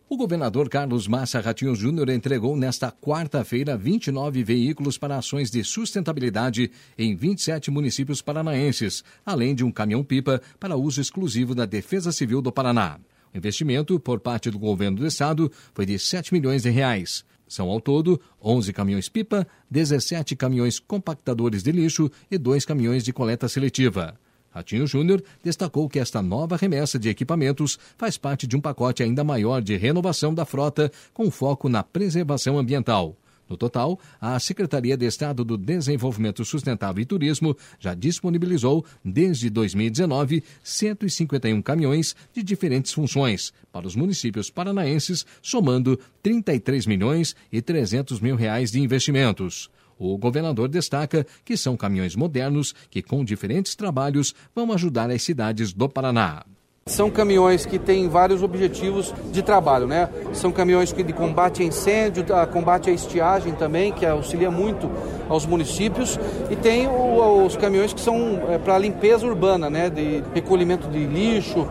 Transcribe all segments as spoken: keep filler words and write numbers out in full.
O governador Carlos Massa Ratinho Júnior entregou nesta quarta-feira vinte e nove veículos para ações de sustentabilidade em vinte e sete municípios paranaenses, além de um caminhão-pipa para uso exclusivo da Defesa Civil do Paraná. O investimento, por parte do governo do estado, foi de sete milhões de reais. São, ao todo, onze caminhões-pipa, dezessete caminhões compactadores de lixo e dois caminhões de coleta seletiva. Ratinho Júnior destacou que esta nova remessa de equipamentos faz parte de um pacote ainda maior de renovação da frota com foco na preservação ambiental. No total, a Secretaria de Estado do Desenvolvimento Sustentável e Turismo já disponibilizou, desde dois mil e dezenove, cento e cinquenta e um caminhões de diferentes funções para os municípios paranaenses, somando trinta e três milhões e trezentos mil reais de investimentos. O governador destaca que são caminhões modernos que, com diferentes trabalhos, vão ajudar as cidades do Paraná. São caminhões que têm vários objetivos de trabalho, né? São caminhões de combate a incêndio, combate à estiagem também, que auxilia muito aos municípios. E tem os caminhões que são é, para limpeza urbana, né? De recolhimento de lixo,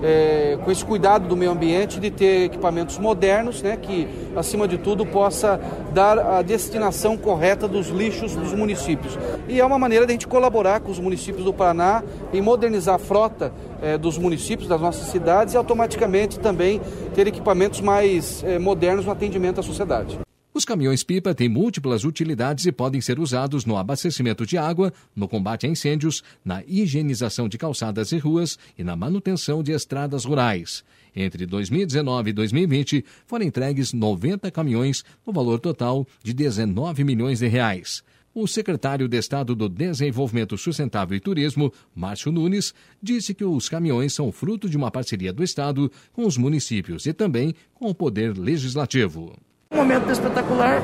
é, com esse cuidado do meio ambiente, de ter equipamentos modernos, né? Que, acima de tudo, possa dar a destinação correta dos lixos dos municípios. E é uma maneira de a gente colaborar com os municípios do Paraná em modernizar a frota é, dos municípios, das nossas cidades, e automaticamente também ter equipamentos mais é, modernos no atendimento à sociedade. Os caminhões-pipa têm múltiplas utilidades e podem ser usados no abastecimento de água, no combate a incêndios, na higienização de calçadas e ruas e na manutenção de estradas rurais. Entre dois mil e dezenove e dois mil e vinte, foram entregues noventa caminhões, no valor total de dezenove milhões de reais. O secretário de Estado do Desenvolvimento Sustentável e Turismo, Márcio Nunes, disse que os caminhões são fruto de uma parceria do Estado com os municípios e também com o Poder Legislativo. Um momento espetacular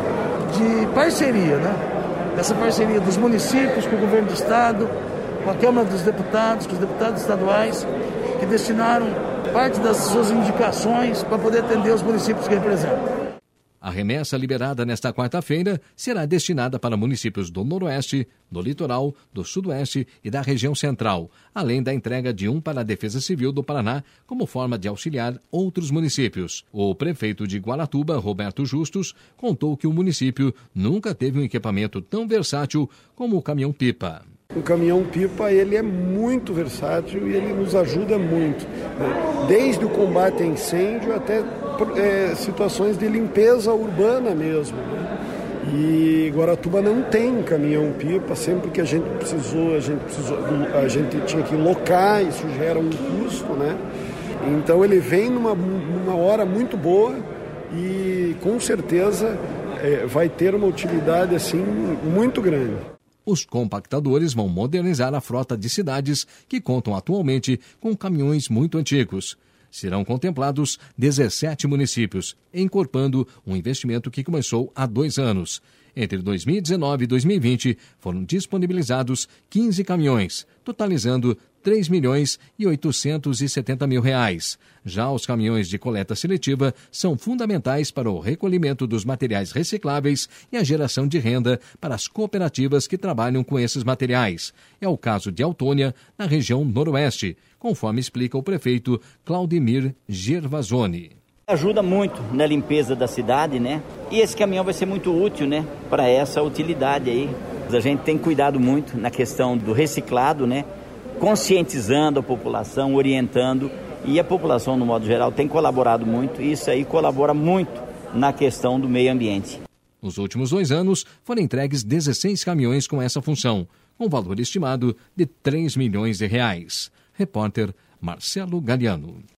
de parceria, né? Essa parceria dos municípios com o governo do Estado, com a Câmara dos Deputados, com os deputados estaduais, que destinaram parte das suas indicações para poder atender os municípios que representam. A remessa liberada nesta quarta-feira será destinada para municípios do Noroeste, do Litoral, do Sudoeste e da região Central, além da entrega de um para a Defesa Civil do Paraná, como forma de auxiliar outros municípios. O prefeito de Guaratuba, Roberto Justus, contou que o município nunca teve um equipamento tão versátil como o caminhão-pipa. O caminhão-pipa ele é muito versátil e ele nos ajuda muito, né? Desde o combate a incêndio até é, situações de limpeza urbana mesmo, né? E Guaratuba não tem caminhão-pipa, sempre que a gente precisou, a gente, precisou, a gente tinha que locar, isso gera um custo, né? Então ele vem numa, numa hora muito boa e com certeza é, vai ter uma utilidade assim, muito grande. Os compactadores vão modernizar a frota de cidades que contam atualmente com caminhões muito antigos. Serão contemplados dezessete municípios, encorpando um investimento que começou há dois anos. Entre dois mil e dezenove e dois mil e vinte, foram disponibilizados quinze caminhões, totalizando três milhões e oitocentos e setenta mil reais. Já os caminhões de coleta seletiva são fundamentais para o recolhimento dos materiais recicláveis e a geração de renda para as cooperativas que trabalham com esses materiais. É o caso de Autônia, na região Noroeste, conforme explica o prefeito Claudemir Gervasoni. Ajuda muito na limpeza da cidade, né? E esse caminhão vai ser muito útil, né? Para essa utilidade aí. A gente tem cuidado muito na questão do reciclado, né? Conscientizando a população, orientando, e a população, no modo geral, tem colaborado muito, e isso aí colabora muito na questão do meio ambiente. Nos últimos dois anos, foram entregues dezesseis caminhões com essa função, com valor estimado de três milhões de reais. Repórter Marcelo Galiano.